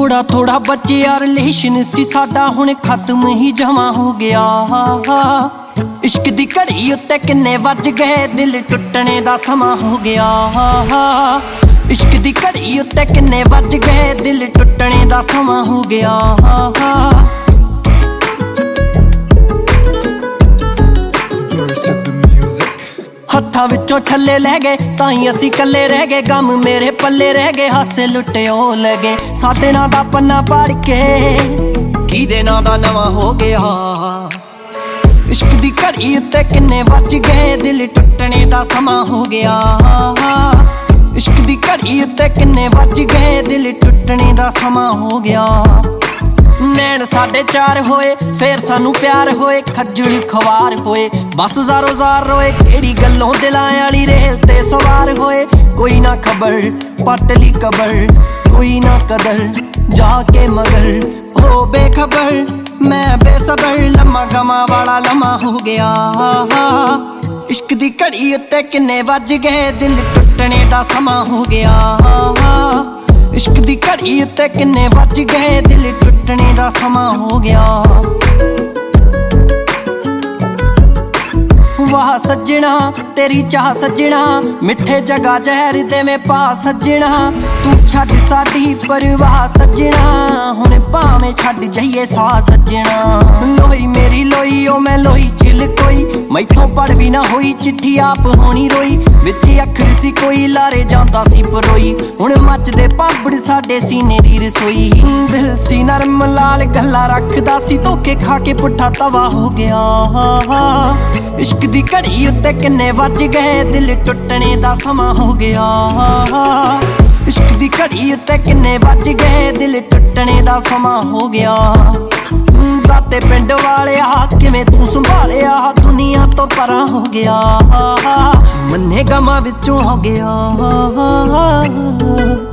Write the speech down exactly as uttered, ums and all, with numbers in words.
थोड़ा थोड़ा बचिया रिलेशन सी साडा हुण खत्म ही जमा हो गया। इश्क दी घड़ी उत्ते किन्ने वज गए दिल टुटने दा समा हो गया। इश्क दी घड़ी उत्ते किन्ने वज गए दिल टुटने दा समा हो गया। हत्थां विचों छल्ले लै गए ताई असीं कल्ले रह गए, गम मेरे पल्ले रह गए, हासे लुटे ओ लगे। साडे नां दा पन्ना पढ़ के किहदे नां दा नवां हो गया। इश्क दी घड़ी उत्ते किन्ने वज गए दिल टुटने दा समा हो गया। इश्क दी घड़ी उत्ते किन्ने वज गए दिल टुटने दा समा हो गया। नैन साढ़े चार होए फिर सानू प्यार होए, खज्जल खवार होए बस ज़ारो ज़ार रोए। केड़ी गल्लों दिलां आली रेल ते सवार होए, कोई ना खबर पटली कबर, कोई ना कदर जाके मगर हो बेखबर। मैं बेसबर लम्मा गमा वाला लम्हा हो गया। इश्क दी घड़ी उत्ते किन्ने वज गए दिल टुटने दा समा हो गया। इश्क दी घड़ी उत्ते किन्ने वज गए दिल टुटने दा समा हो गया। वाह सज्जना तेरी चाह सज्जना, मिठे जगा जहर देवें पा सज्जना। तू छड्ड साडी परवाह सज्जना, हुण भावें छड्ड जाइए सा सज्जना। लोई मेरी लोई ओ मैं लोई चिल कोई, मैथों पढ़ भी ना होई चिट्ठी आप होनी रोई। विच अखर सी कोई लारे जांदा सी परोई, हुण मचदे भांबड़ साडे सीने दी रसोई। दिल सी नरम लाल गल्ला रखदा सी, धोखे खा के पुट्ठा तवा हो गया। इश्क दी घड़ी उत्ते किन्ने वज गए दिल टुटने दा समा हो गया। इश्क दी घड़ी उत्ते किन्ने वज गए दिल टुटने दा समा हो गया। दाते पिंड वालिया किवें तू संभालिया, दुनिया तो परां हो गया, मन्ने गमां विचों हो गया।